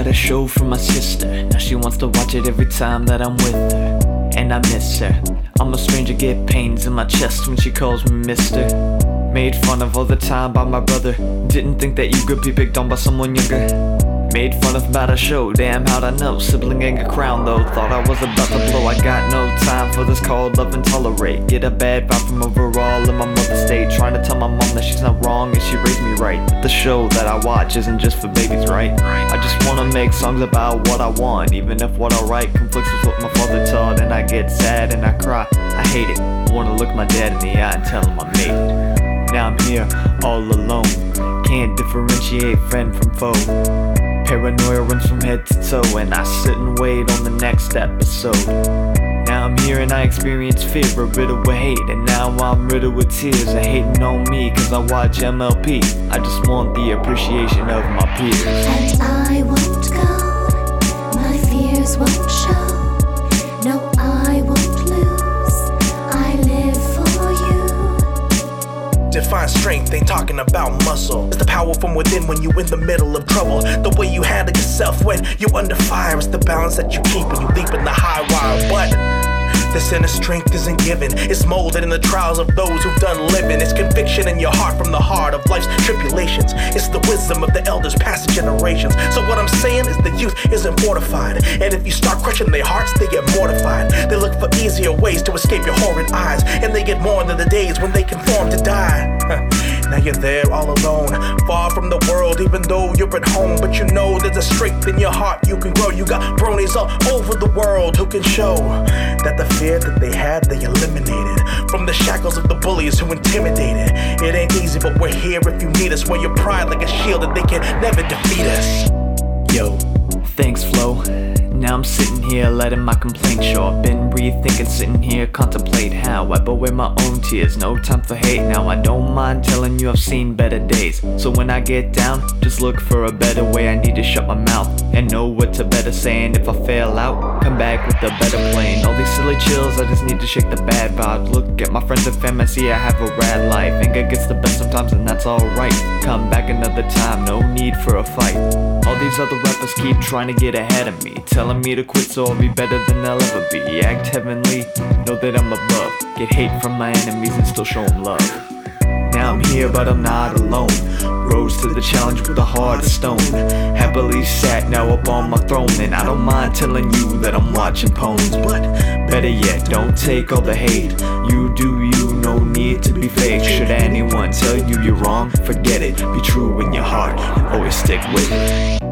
got a show for my sister. Now she wants to watch it every time that I'm with her, and I miss her. I'm a stranger, get pains in my chest when she calls me mister. Made fun of all the time by my brother. Didn't think that you could be picked on by someone younger. Made fun of about a show, damn how'd I know? Sibling ain't a crown though, thought I was about to blow. I got no time for this called love and tolerate. Get a bad vibe from overall in my mother's state. Trying to tell my mom that she's not wrong and she raised me right. The show that I watch isn't just for babies, right? I just wanna make songs about what I want, even if what I write conflicts with what my father taught. And I get sad and I cry, I hate it. Wanna look my dad in the eye and tell him I made it. Now I'm here, all alone, can't differentiate friend from foe. Paranoia runs from head to toe, and I sit and wait on the next episode. Now I'm here and I experience fear, riddled with hate, and now I'm riddled with tears of hating on me, cause I watch MLP. I just want the appreciation of my peers. And I won't go, my fears won't show. No, I won't lose, I live for you. Define strength, ain't talking about muscle. It's the power from within when you in the middle of trouble. The way you handle yourself when you under fire. It's the balance that you keep when you leap in the high wire. But this inner strength isn't given. It's molded in the trials of those who've done living. It's conviction in your heart from the heart of life's tribulations. It's the wisdom of the elders past generations. So what I'm saying is the youth isn't fortified, and if you start crushing their hearts, they get mortified. They look for easier ways to escape your horrid eyes, and they get more than the days when they conform to die. Now you're there all alone, far from the world, even though you're at home. But you know there's a strength in your heart you can grow. You got bronies all over the world who can show that the fear that they had, they eliminated from the shackles of the bullies who intimidated. It ain't easy, but we're here if you need us. Wear your pride like a shield and they can never defeat us. Yo, thanks Flo. Now I'm sitting here letting my complaints show. I've been rethinking, sitting here contemplate how I wipe away my own tears. No time for hate now, I don't mind telling you I've seen better days. So when I get down, just look for a better way. I need to shut my mouth and know what to better say. And if I fail out, come back with a better plan. All these silly chills, I just need to shake the bad vibes. Look at my friends and family, see I have a rad life. Anger gets the best sometimes and that's alright. Come back another time, no need for a fight. All these other rappers keep trying to get ahead of me, telling me to quit so I'll be better than I'll ever be. Act heavenly, know that I'm above. Get hate from my enemies and still show them love. Now I'm here but I'm not alone. Rose to the challenge with a heart of stone. Happily sat now up on my throne, and I don't mind telling you that I'm watching poems. But better yet, don't take all the hate. You do you, no need to be fake. Should anyone tell you you're wrong, forget it. Be true in your heart and always stick with it.